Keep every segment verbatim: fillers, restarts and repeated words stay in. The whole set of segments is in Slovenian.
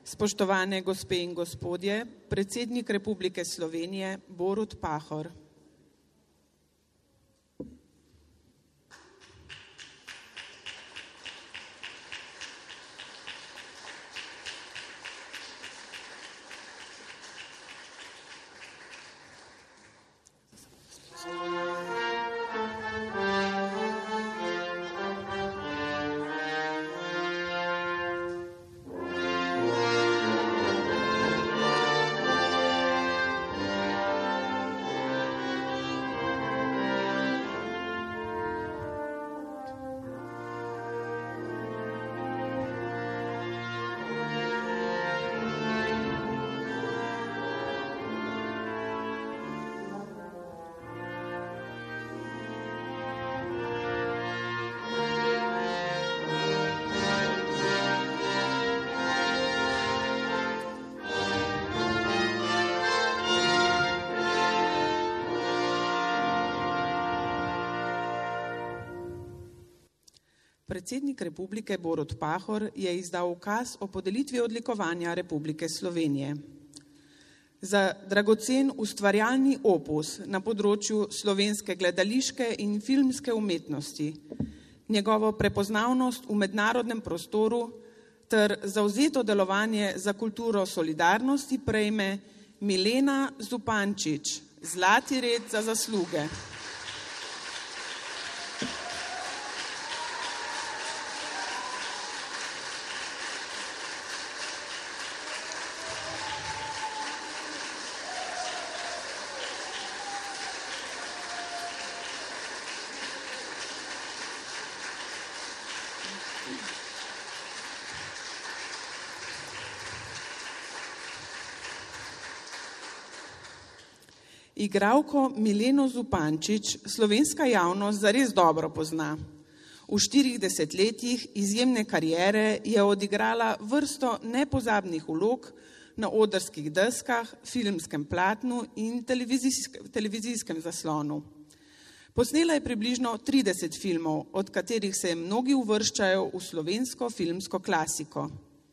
Spoštovane gospe in gospodje, predsednik Republike Slovenije Borut Pahor. Predsednik Republike Borut Pahor je izdal ukaz o podelitvi odlikovanja Republike Slovenije. Za dragocen ustvarjalni opus na področju slovenske gledališke in filmske umetnosti, njegovo prepoznavnost v mednarodnem prostoru ter zavzeto delovanje za kulturo solidarnosti prejme Milena Zupančič, Zlati red za zasluge. Igralko Mileno Zupančič slovenska javnost zares dobro pozna. V štirih desetletjih izjemne kariere je odigrala vrsto nepozabnih vlog na odrskih deskah, filmskem platnu in televizijskem, televizijskem zaslonu. Posnela je približno trideset filmov, od katerih se mnogi uvrščajo v slovensko filmsko klasiko.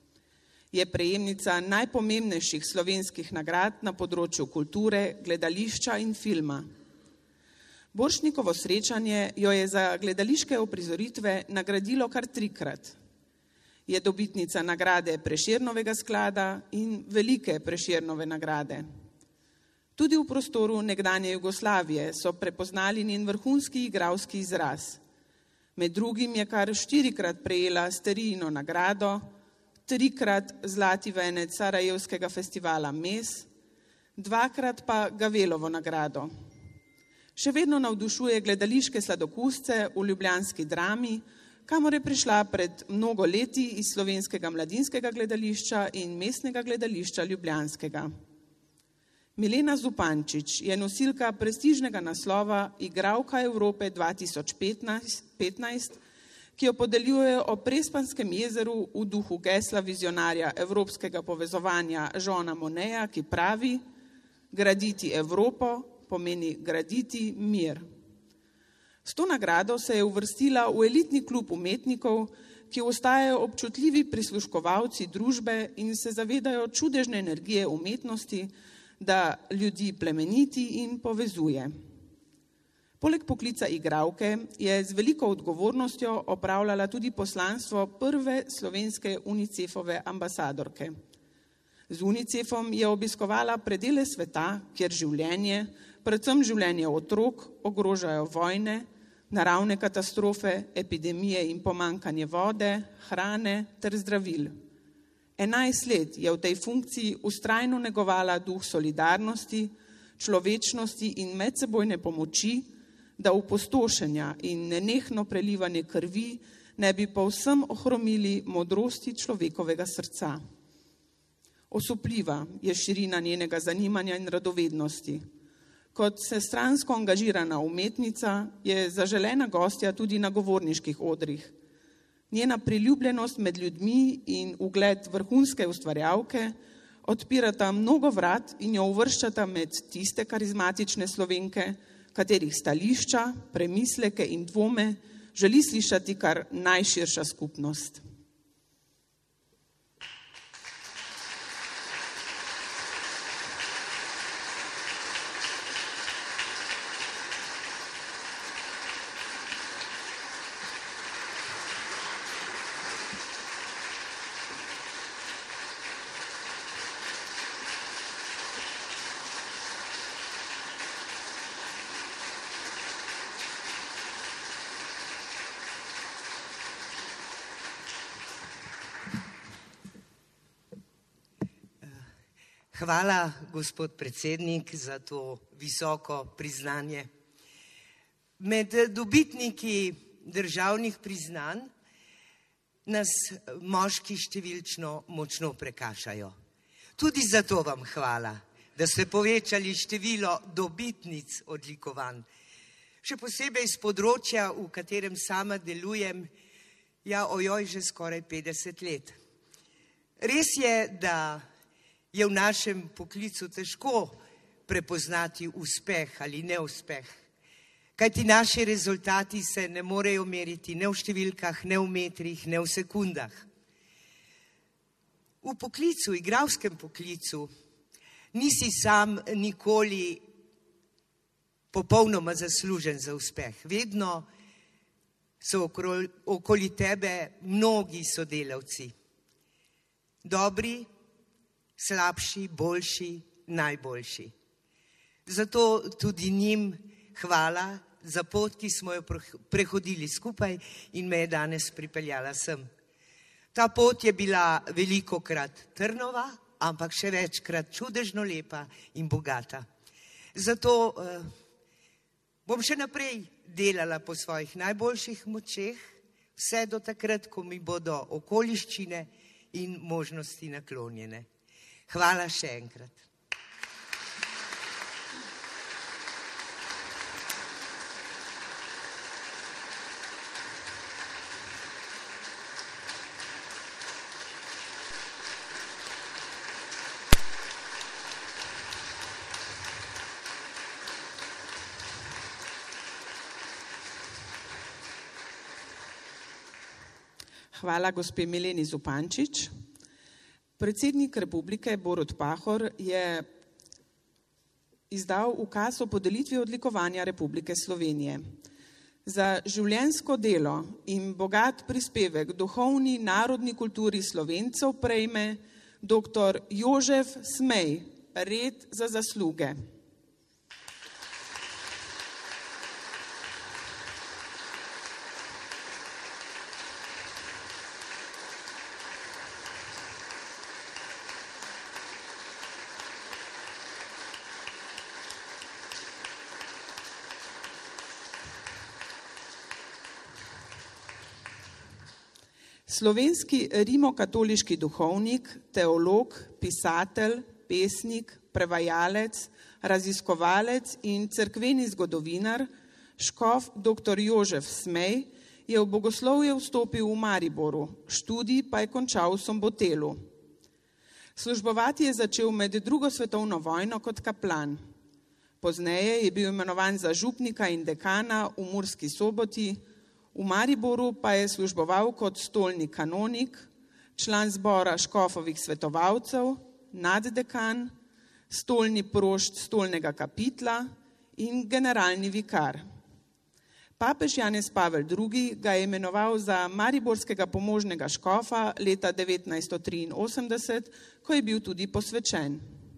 Je prejemnica najpomembnejših slovenskih nagrad na področju kulture, gledališča in filma. Borštnikovo srečanje jo je za gledališke uprizoritve nagradilo kar trikrat. Je dobitnica nagrade Prešernovega sklada in velike Prešernove nagrade. Tudi v prostoru nekdanje Jugoslavije so prepoznali njen vrhunski igralski izraz. Med drugim je kar štirikrat prejela Sterijino nagrado, trikrat zlati venec Sarajevskega festivala Mes, dvakrat pa Gavelovo nagrado. Še vedno navdušuje gledališke sladokusce v ljubljanski Drami, kamor je prišla pred mnogo leti iz Slovenskega mladinskega gledališča in Mestnega gledališča ljubljanskega. Milena Zupančič je nosilka prestižnega naslova Igralka Evrope dva tisoč petnajst, ki jo podeljujejo o Prespanskem jezeru v duhu gesla vizionarja evropskega povezovanja Jeana Moneta, ki pravi: graditi Evropo pomeni graditi mir. S to nagrado se je uvrstila v elitni klub umetnikov, ki ostajajo občutljivi prisluškovalci družbe in se zavedajo čudežne energije umetnosti, da ljudi plemeniti in povezuje. Poleg poklica igralke je z veliko odgovornostjo opravljala tudi poslanstvo prve slovenske Unicefove ambasadorke. Z Unicefom je obiskovala predele sveta, kjer življenje, predvsem življenje otrok, ogrožajo vojne, naravne katastrofe, epidemije in pomanjkanje vode, hrane ter zdravil. Enajst let je v tej funkciji vztrajno negovala duh solidarnosti, človečnosti in medsebojne pomoči, da opustošenja in nenehno prelivanje krvi ne bi povsem ohromili modrosti človekovega srca. Osupljiva je širina njenega zanimanja in radovednosti. Kot vsestransko angažirana umetnica je zaželena gostja tudi na govorniških odrih. Njena priljubljenost med ljudmi in ugled vrhunske ustvarjalke odpirata mnogo vrat in jo uvrščata med tiste karizmatične Slovenke, katerih stališča, premisleke in dvome želi slišati kar najširša skupnost. Hvala, gospod predsednik, za to visoko priznanje. Med dobitniki državnih priznanj nas moški številčno močno prekašajo. Tudi zato vam hvala, da ste povečali število dobitnic odlikovanj. Še posebej z področja, v katerem sama delujem, ja, ojoj, že skoraj petdeset let. Res je, da je v našem poklicu težko prepoznati uspeh ali neuspeh, kajti naši rezultati se ne morejo meriti ne v številkah, ne v metrih, ne v sekundah. V poklicu, igralskem poklicu, nisi sam nikoli popolnoma zaslužen za uspeh. Vedno so okoli tebe mnogi sodelavci. Dobri, slabši, boljši, najboljši. Zato tudi njim hvala za pot, ki smo jo prehodili skupaj in me je danes pripeljala sem. Ta pot je bila velikokrat trnova, ampak še večkrat čudežno lepa in bogata. Zato eh, bom še naprej delala po svojih najboljših močeh, vse do takrat, ko mi bodo okoliščine in možnosti naklonjene. Hvala še enkrat. Hvala gospe Mileni Zupančič. Predsednik republike Borut Pahor je izdal ukaz o podelitvi odlikovanja Republike Slovenije. Za življenjsko delo in bogat prispevek duhovni narodni kulturi Slovencev prejme doktor Jožef Smej, red za zasluge. Slovenski rimokatoliški duhovnik, teolog, pisatelj, pesnik, prevajalec, raziskovalec in cerkveni zgodovinar, škof doktor Jožef Smej je v bogoslovje vstopil v Mariboru, študij pa je končal v Sombotelu. Službovati je začel med drugo svetovno vojno kot kaplan. Pozneje je bil imenovan za župnika in dekana v Murski Soboti, v Mariboru pa je služboval kot stolni kanonik, član zbora škofovih svetovalcev, naddekan, stolni prošt stolnega kapitla in generalni vikar. Papež Janez Pavel drugi. ga je imenoval za mariborskega pomožnega škofa leta devetnajststo triinosemdeset, ko je bil tudi posvečen.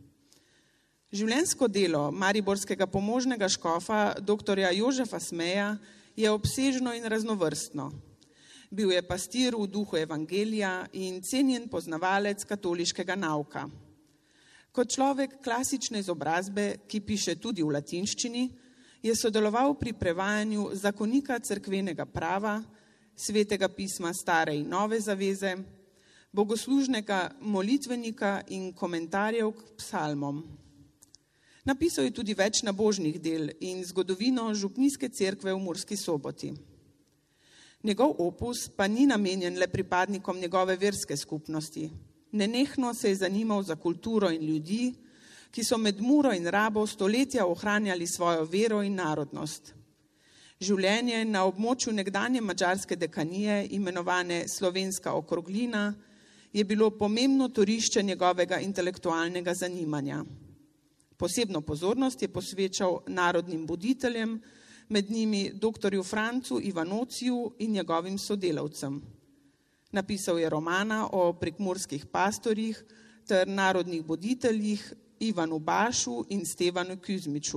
Življenjsko delo mariborskega pomožnega škofa doktorja Jožefa Smeja je obsežno in raznovrstno. Bil je pastir v duhu evangelija in cenjen poznavalec katoliškega nauka. Kot človek klasične izobrazbe, ki piše tudi v latinščini, je sodeloval pri prevajanju zakonika cerkvenega prava, svetega pisma stare in nove zaveze, bogoslužnega molitvenika in komentarjev k psalmom. Napisal je tudi več nabožnih del in zgodovino župnijske cerkve v Murski Soboti. Njegov opus pa ni namenjen le pripadnikom njegove verske skupnosti. Nenehno se je zanimal za kulturo in ljudi, ki so med Muro in Rabo stoletja ohranjali svojo vero in narodnost. Življenje na območju nekdanje madžarske dekanije, imenovane Slovenska okroglina, je bilo pomembno torišče njegovega intelektualnega zanimanja. Posebno pozornost je posvečal narodnim buditeljem, med njimi doktorju Francu Ivanociju in njegovim sodelavcem. Napisal je romana o prekmurskih pastorjih ter narodnih buditeljih Ivanu Bašu in Stevanu Kuzmiču.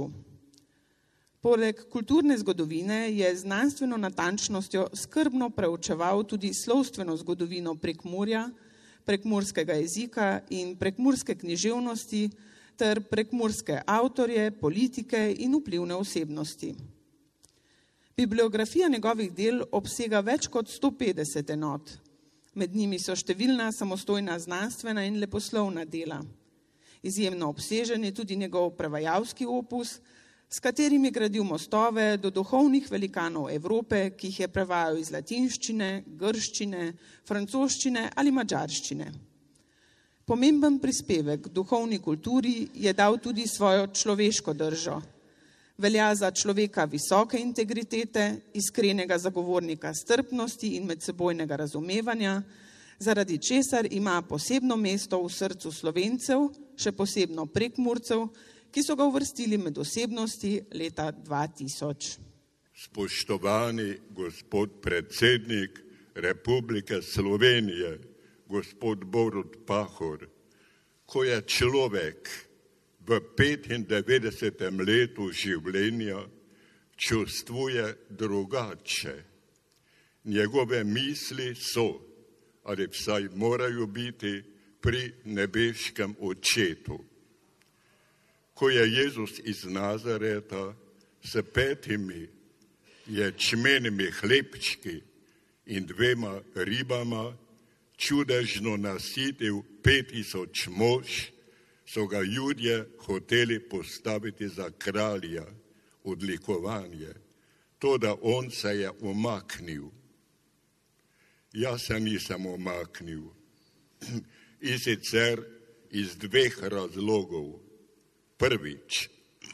Poleg kulturne zgodovine je z znanstveno natančnostjo skrbno preučeval tudi slovstveno zgodovino Prekmurja, prekmurskega jezika in prekmurske književnosti ter prekmurske avtorje, politike in vplivne osebnosti. Bibliografija njegovih del obsega več kot sto petdeset enot. Med njimi so številna samostojna znanstvena in leposlovna dela. Izjemno obsežen je tudi njegov prevajalski opus, s katerim je gradil mostove do duhovnih velikanov Evrope, ki jih je prevajal iz latinščine, grščine, francoščine ali madžarščine. Pomemben prispevek k duhovni kulturi je dal tudi svojo človeško držo. Velja za človeka visoke integritete, iskrenega zagovornika strpnosti in medsebojnega razumevanja, zaradi česar ima posebno mesto v srcu Slovencev, še posebno Prekmurcev, ki so ga uvrstili med osebnosti leta dva tisoč. Spoštovani gospod predsednik Republike Slovenije, gospod Borut Pahor, ko je človek v petindevetdesetem letu življenja čustvuje drugače. Njegove misli so, ali vsaj morajo biti, pri nebeškem očetu. Ko je Jezus iz Nazareta s petimi ječmenimi hlebčki in dvema ribama čudežno nasitil pet tisoč mož, so ga Judje hoteli postaviti za kralja, odlikovanje. Toda on se je umaknil. Jaz se nisem umaknil. In sicer iz dveh razlogov. Prvič,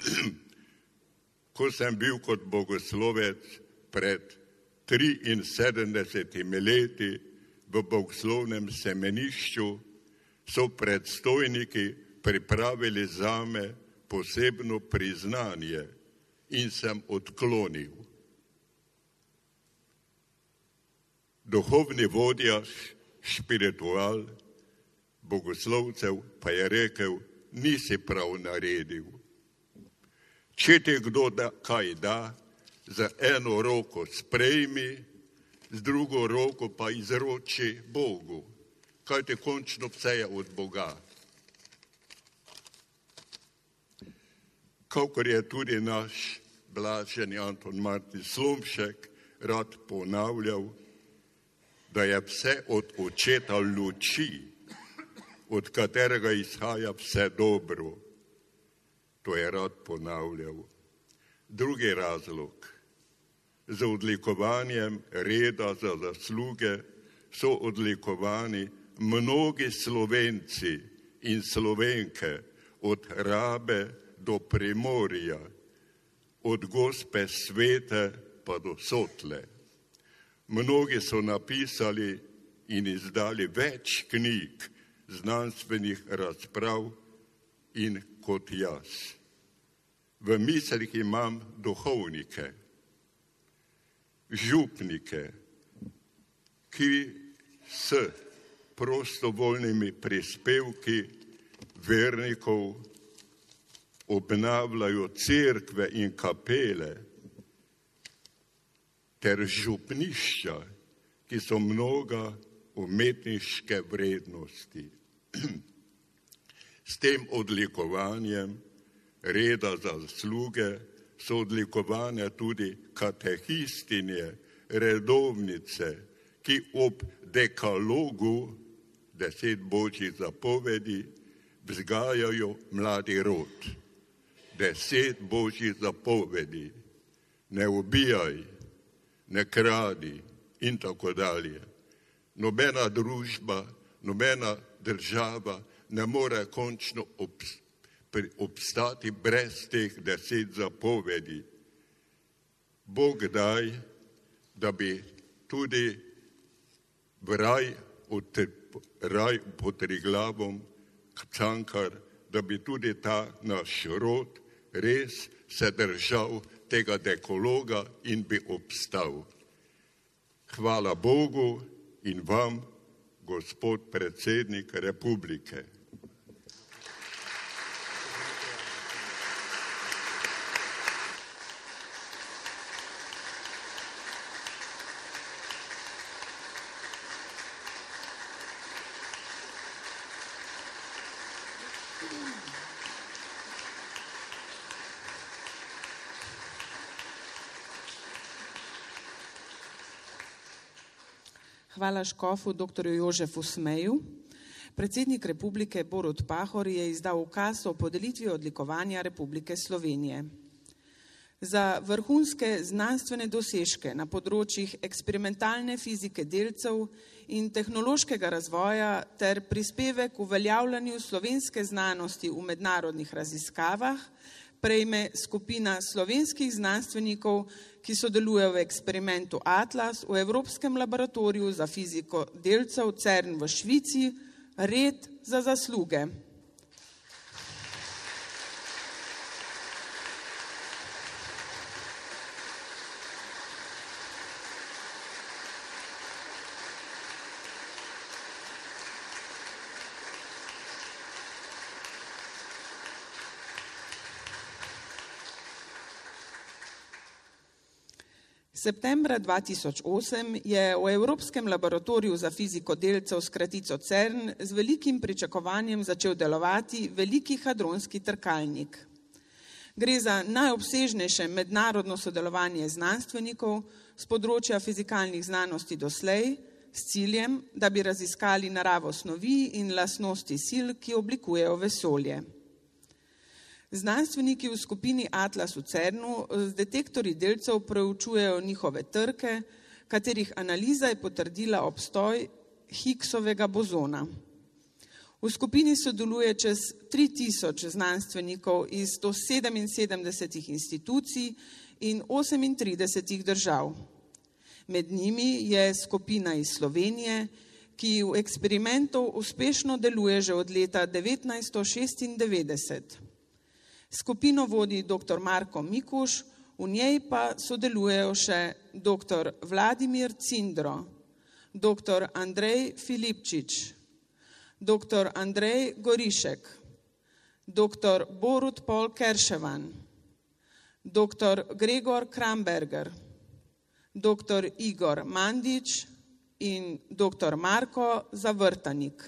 ko sem bil kot bogoslovec pred triinsedemdesetimi leti v bogoslovnem semenišču, so predstojniki pripravili zame posebno priznanje in sem odklonil. Duhovni vodja, špiritual, bogoslovcev pa je rekel, nisi prav naredil. Če ti kdo da, kaj da, za eno roko sprejmi, z drugo roko pa izroči Bogu, kaj ti končno vse je od Boga. Kakor je tudi naš blaženi Anton Martin Slomšek rad ponavljal, da je vse od očeta luči, od katerega izhaja vse dobro. To je rad ponavljal. Drugi razlog. Z odlikovanjem reda za zasluge so odlikovani mnogi Slovenci in Slovenke, od Rabe do Primorja, od Gospe Svete pa do Sotle. Mnogi so napisali in izdali več knjig, znanstvenih razprav in kot jaz. V mislih imam duhovnike, župnike, ki s prostovoljnimi prispevki vernikov obnavljajo cerkve in kapele ter župnišča, ki so mnoga umetniške vrednosti. S tem odlikovanjem reda za zasluge so odlikovane tudi katehistinje, redovnice, ki ob dekalogu, deset božjih zapovedi, vzgajajo mladi rod. Deset božjih zapovedi, ne ubijaj, ne kradi in tako dalje. Nobena družba, nobena država ne more končno obstati brez teh deset zapovedi. Bog daj, da bi tudi v raj, raj pod Triglavom, Cankar, da bi tudi ta naš rod res se držal tega dekaloga in bi obstal. Hvala Bogu in vam, gospod predsednik Republike. Hvala škofu doktorju Jožefu Smeju. Predsednik Republike Borut Pahor je izdal ukaz o podelitvi odlikovanja Republike Slovenije. Za vrhunske znanstvene dosežke na področjih eksperimentalne fizike delcev in tehnološkega razvoja ter prispevek v uveljavljanju slovenske znanosti v mednarodnih raziskavah prejme skupina slovenskih znanstvenikov, ki sodelujejo v eksperimentu Atlas v Evropskem laboratoriju za fiziko delcev CERN v Švici, red za zasluge. Septembra dva tisoč osem je v Evropskem laboratoriju za fiziko delcev s kratico CERN z velikim pričakovanjem začel delovati veliki hadronski trkalnik. Gre za najobsežnejše mednarodno sodelovanje znanstvenikov z področja fizikalnih znanosti doslej s ciljem, da bi raziskali naravo snovi in lastnosti sil, ki oblikujejo vesolje. Znanstveniki v skupini Atlas v CERNu z detektorji delcev preučujejo njihove trke, katerih analiza je potrdila obstoj Higgsovega bozona. V skupini sodeluje čez tri tisoč znanstvenikov iz sto sedeminsedemdesetih institucij in osemintridesetih držav. Med njimi je skupina iz Slovenije, ki v eksperimentu uspešno deluje že od leta devetnajststo šestindevetdeset. Skupino vodi doktor Marko Mikuš, v njej pa sodelujejo še doktor Vladimir Cindro, doktor Andrej Filipčič, doktor Andrej Gorišek, doktor Borut Pol Kerševan, doktor Gregor Kramberger, doktor Igor Mandič in doktor Marko Zavrtanik.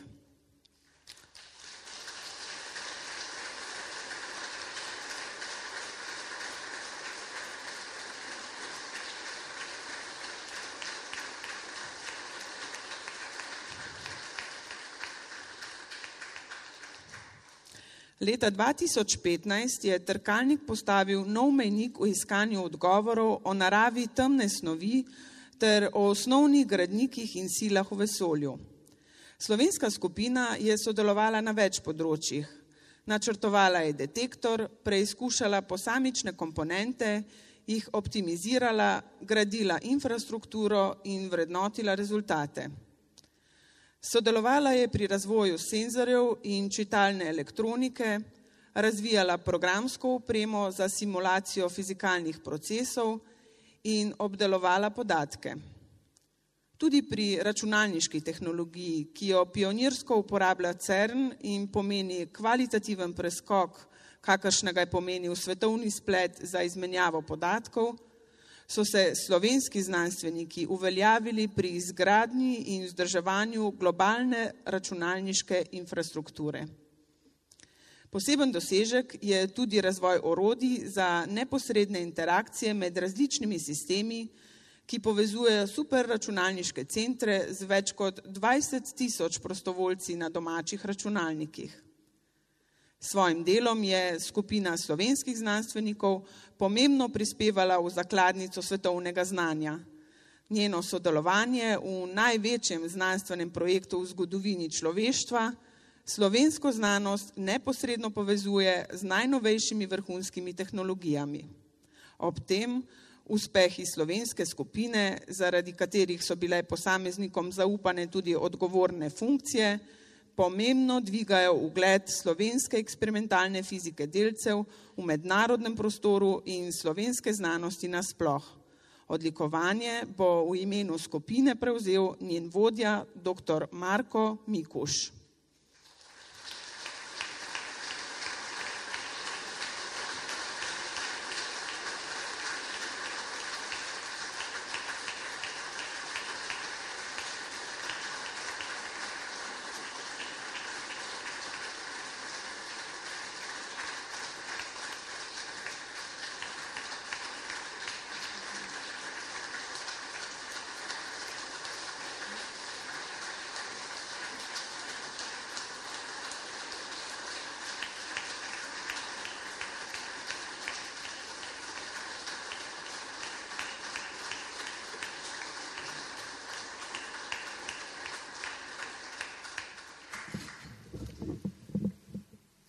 Leta dva tisoč petnajst je trkalnik postavil nov mejnik v iskanju odgovorov o naravi temne snovi ter o osnovnih gradnikih in silah v vesolju. Slovenska skupina je sodelovala na več področjih. Načrtovala je detektor, preizkušala posamične komponente, jih optimizirala, gradila infrastrukturo in vrednotila rezultate. Sodelovala je pri razvoju senzorjev in čitalne elektronike, razvijala programsko opremo za simulacijo fizikalnih procesov in obdelovala podatke. Tudi pri računalniški tehnologiji, ki jo pionirsko uporablja CERN in pomeni kvalitativen preskok, kakršnega je pomenil svetovni splet za izmenjavo podatkov, so se slovenski znanstveniki uveljavili pri izgradnji in vzdrževanju globalne računalniške infrastrukture. Poseben dosežek je tudi razvoj orodij za neposredne interakcije med različnimi sistemi, ki povezujejo superračunalniške centre z več kot dvajset tisoč prostovoljci na domačih računalnikih. Svojim delom je skupina slovenskih znanstvenikov pomembno prispevala v zakladnico svetovnega znanja. Njeno sodelovanje v največjem znanstvenem projektu v zgodovini človeštva slovensko znanost neposredno povezuje z najnovejšimi vrhunskimi tehnologijami. Ob tem uspehi slovenske skupine, zaradi katerih so bile posameznikom zaupane tudi odgovorne funkcije, pomembno dvigajo ugled slovenske eksperimentalne fizike delcev v mednarodnem prostoru in slovenske znanosti nasploh. Odlikovanje bo v imenu skupine prevzel njen vodja, doktor Marko Mikuš.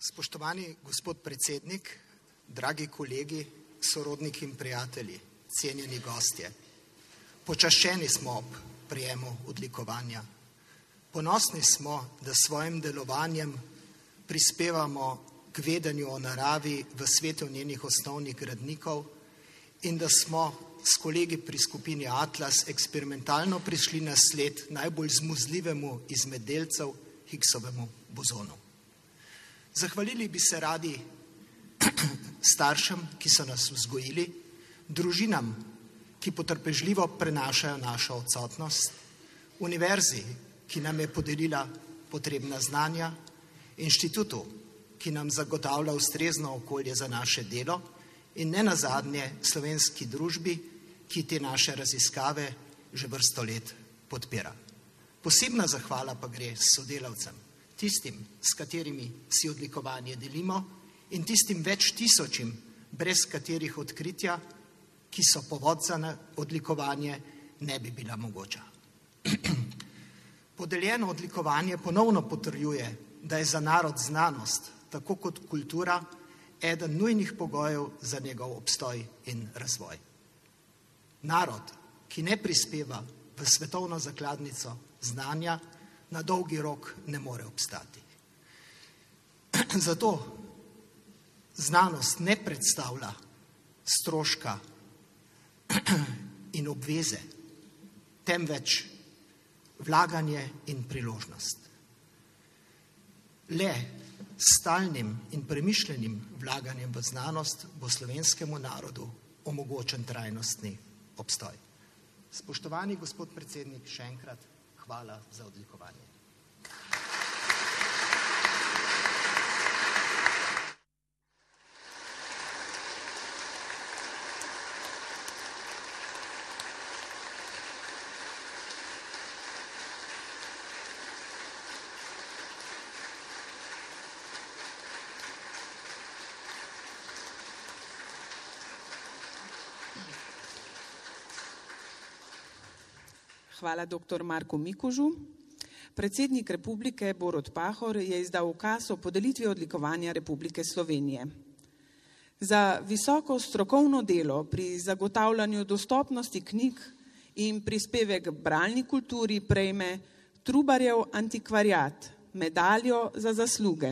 Spoštovani gospod predsednik, dragi kolegi, sorodniki in prijatelji, cenjeni gostje. Počaščeni smo ob prejemu odlikovanja. Ponosni smo, da s svojim delovanjem prispevamo k vedenju o naravi v svetu njenih osnovnih gradnikov in da smo s kolegi pri skupini Atlas eksperimentalno prišli na sled najbolj zmuzljivemu izmed delcev, Higgsovemu bozonu. Zahvalili bi se radi staršem, ki so nas vzgojili, družinam, ki potrpežljivo prenašajo našo odsotnost, univerzi, ki nam je podelila potrebna znanja, inštitutu, ki nam zagotavlja ustrezno okolje za naše delo in ne nazadnje slovenski družbi, ki te naše raziskave že vrsto let podpira. Posebna zahvala pa gre sodelavcem, tistim, s katerimi si odlikovanje delimo in tistim več tisočim, brez katerih odkritja, ki so povod za odlikovanje, ne bi bila mogoča. Podeljeno odlikovanje ponovno potrjuje, da je za narod znanost, tako kot kultura, eden nujnih pogojev za njegov obstoj in razvoj. Narod, ki ne prispeva v svetovno zakladnico znanja, na dolgi rok ne more obstati. Zato znanost ne predstavlja stroška in obveze, temveč vlaganje in priložnost. Le s stalnim in premišljenim vlaganjem v znanost bo slovenskemu narodu omogočen trajnostni obstoj. Spoštovani gospod predsednik, še enkrat hvala za odlikovanje. Hvala doktor Marku Mikužu. Predsednik Republike Borut Pahor je izdal ukaz o podelitvi odlikovanja Republike Slovenije. Za visoko strokovno delo pri zagotavljanju dostopnosti knjig in prispevek k bralni kulturi prejme Trubarjev antikvariat, medaljo za zasluge.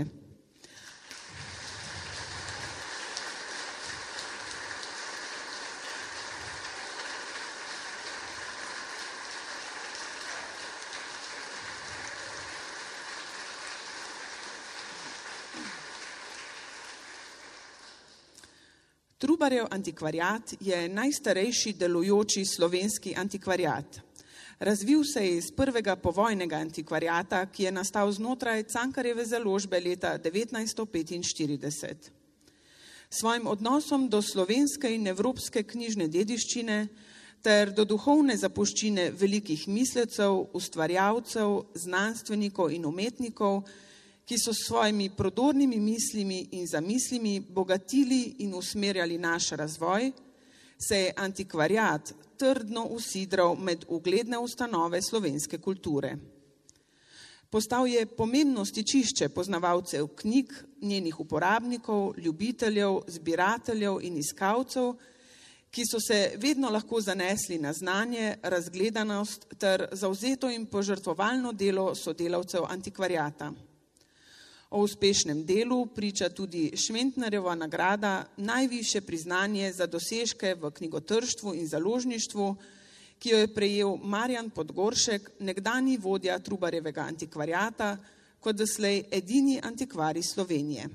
Trubarjev antikvariat je najstarejši delujoči slovenski antikvariat. Razvil se je iz prvega povojnega antikvariata, ki je nastal znotraj Cankarjeve založbe leta devetnajststo petinštirideset. Svojim odnosom do slovenske in evropske knjižne dediščine ter do duhovne zapuščine velikih mislecev, ustvarjalcev, znanstvenikov in umetnikov, ki so s svojimi prodornimi mislimi in zamislimi bogatili in usmerjali naš razvoj, se je antikvariat trdno usidral med ugledne ustanove slovenske kulture. Postal je pomembno stičišče poznavalcev knjig, njenih uporabnikov, ljubiteljev, zbirateljev in iskalcev, ki so se vedno lahko zanesli na znanje, razgledanost ter zavzeto in požrtvovalno delo sodelavcev antikvariata. O uspešnem delu priča tudi Šventnarjeva nagrada, najvišje priznanje za dosežke v knjigotrštvu in založništvu, ki jo je prejel Marjan Podgoršek, nekdanji vodja Trubarjevega antikvariata, kot doslej edini antikvar iz Slovenije.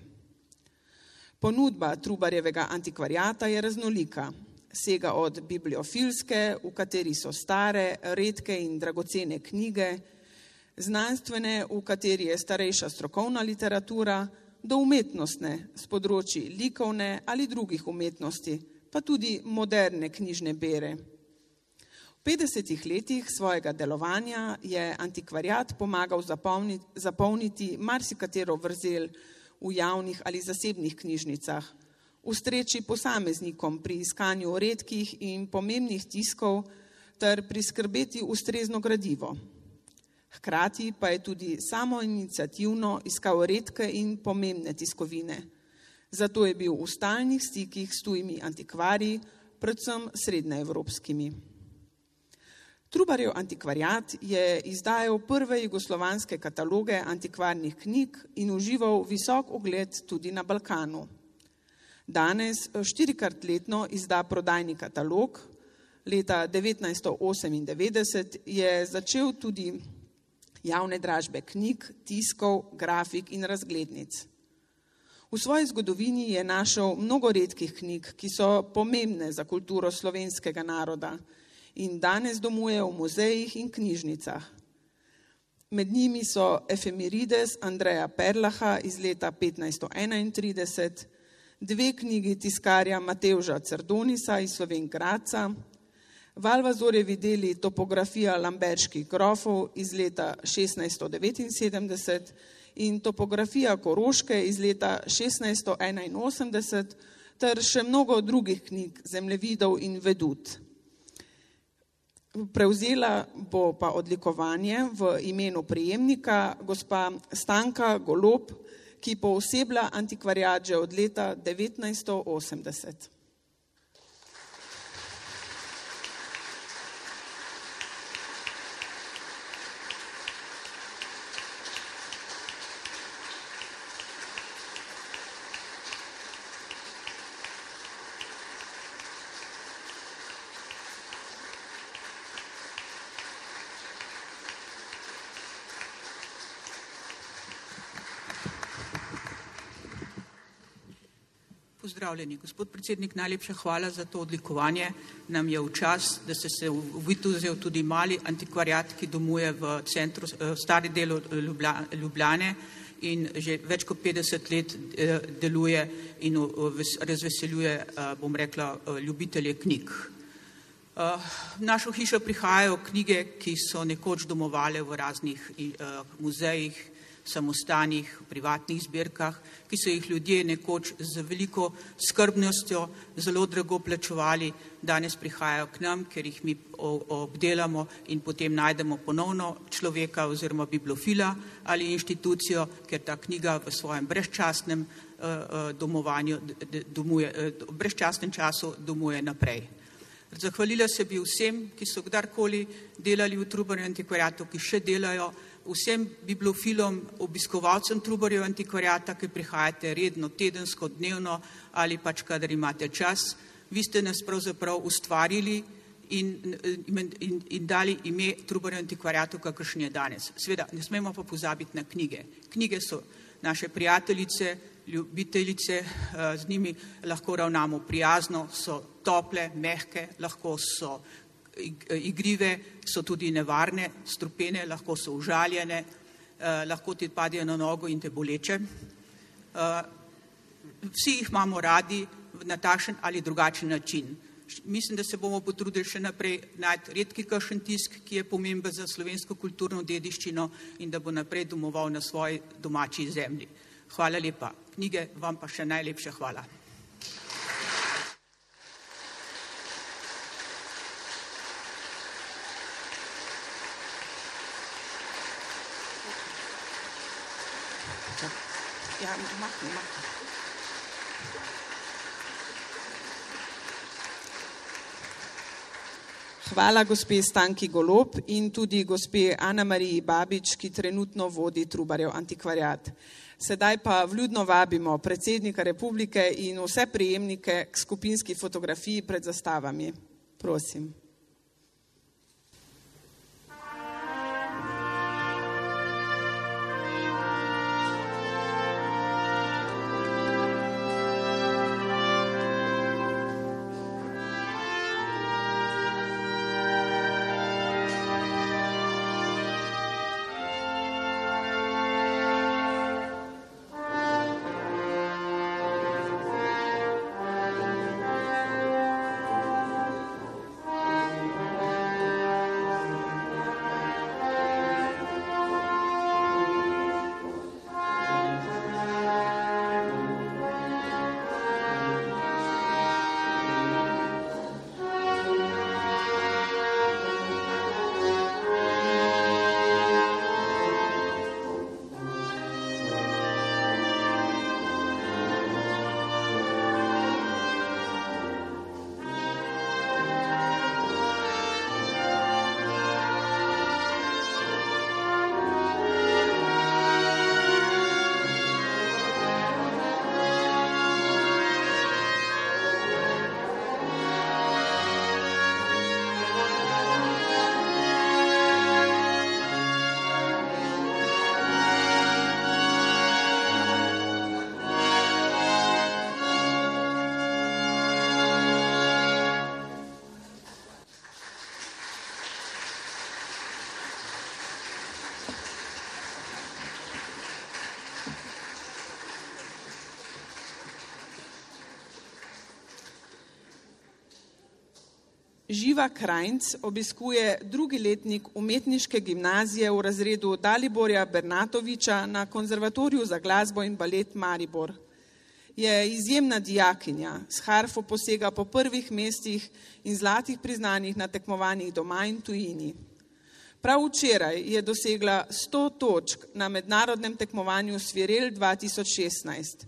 Ponudba Trubarjevega antikvariata je raznolika. Sega od bibliofilske, v kateri so stare, redke in dragocene knjige, znanstvene, v kateri je starejša strokovna literatura, do umetnostne, s področji likovne ali drugih umetnosti, pa tudi moderne knjižne bere. V petdesetih letih svojega delovanja je antikvariat pomagal zapolniti, zapolniti marsikatero vrzel v javnih ali zasebnih knjižnicah, ustreči posameznikom pri iskanju redkih in pomembnih tiskov ter priskrbeti ustrezno gradivo. Hkrati pa je tudi samoiniciativno iskal redke in pomembne tiskovine. Zato je bil v stalnih stikih s tujimi antikvarji, predvsem srednjeevropskimi. Trubarjev antikvariat je izdajal prve jugoslovanske kataloge antikvarnih knjig in užival visok ugled tudi na Balkanu. Danes štirikrat letno izda prodajni katalog. Leta devetnajststo osemindevetdeset je začel tudi javne dražbe knjig, tiskov, grafik in razglednic. V svoji zgodovini je našel mnogo redkih knjig, ki so pomembne za kulturo slovenskega naroda in danes domuje v muzejih in knjižnicah. Med njimi so Efemerides Andreja Perlaha iz leta petnajststo enaintrideset, dve knjigi tiskarja Matevža Cerdonisa iz Slovenj Gradca, Valvazorjevi deli Topografija lamberških grofov iz leta šestnajststo devetinsedemdeset in Topografija Koroške iz leta šestnajststo enainosemdeset ter še mnogo drugih knjig, zemljevidov in vedut. Prevzela bo pa odlikovanje v imenu prejemnika gospa Stanka Golob, ki pooseblja antikvariat že od leta devetnajststo osemdeset. Pozdravljeni. Gospod predsednik, najlepša hvala za to odlikovanje. Nam je v čas, da ste se v Vituzel tudi mali antikvariat, ki domuje v centru, stari delu Ljubljane in že več kot petdeset let deluje in razveseljuje, bom rekla, ljubitelje knjig. V našo hišo prihajajo knjige, ki so nekoč domovale v raznih muzejih, samostanih, privatnih zbirkah, ki so jih ljudje nekoč z veliko skrbnostjo zelo drago plačevali, danes prihajajo k nam, ker jih mi obdelamo in potem najdemo ponovno človeka oziroma bibliofila ali inštitucijo, ker ta knjiga v svojem brezčasnem domovanju, domuje, brezčasnem času domuje naprej. Zahvalila se bi vsem, ki so kdarkoli delali v Trubarjev antikvariatu, ki še delajo, vsem bibliofilom, obiskovalcem Trubarjev antikvariata, ki prihajate redno, tedensko, dnevno ali pač kadar imate čas. Vi ste nas pravzaprav ustvarili in, in, in dali ime Trubarjev antikvariatu, kakršen je danes. Seveda, ne smemo pa pozabiti na knjige. Knjige so naše prijateljice, ljubiteljice, z njimi lahko ravnamo prijazno, so tople, mehke, lahko so igrive, so tudi nevarne, strupene, lahko so užaljene, lahko ti padejo na nogo in te boleče. Vsi jih imamo radi na takšen ali drugačen način. Mislim, da se bomo potrudili še naprej najti redki kakšen tisk, ki je pomemben za slovensko kulturno dediščino in da bo naprej domoval na svoji domači zemlji. Hvala lepa. Knjige vam pa še najlepša hvala. Ja, mach, mach. Hvala gospe Stanki Golob in tudi gospe Ana Mariji Babič, ki trenutno vodi Trubarjev antikvariat. Sedaj pa vljudno vabimo predsednika republike in vse prejemnike k skupinski fotografiji pred zastavami. Prosim. Živa Krajnc obiskuje drugi letnik umetniške gimnazije v razredu Daliborja Bernatoviča na Konzervatoriju za glasbo in balet Maribor. Je izjemna dijakinja, s harfo posega po prvih mestih in zlatih priznanjih na tekmovanjih doma in tujini. Prav včeraj je dosegla sto točk na mednarodnem tekmovanju Svirel dva tisoč šestnajst.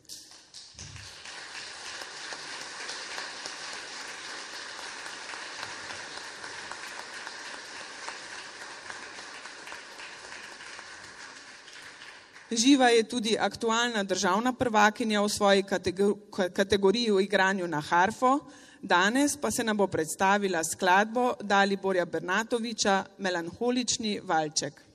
Živa je tudi aktualna državna prvakinja v svoji kategoriji v igranju na harfo, danes pa se nam bo predstavila skladbo Daliborja Bernatoviča Melanholični valček.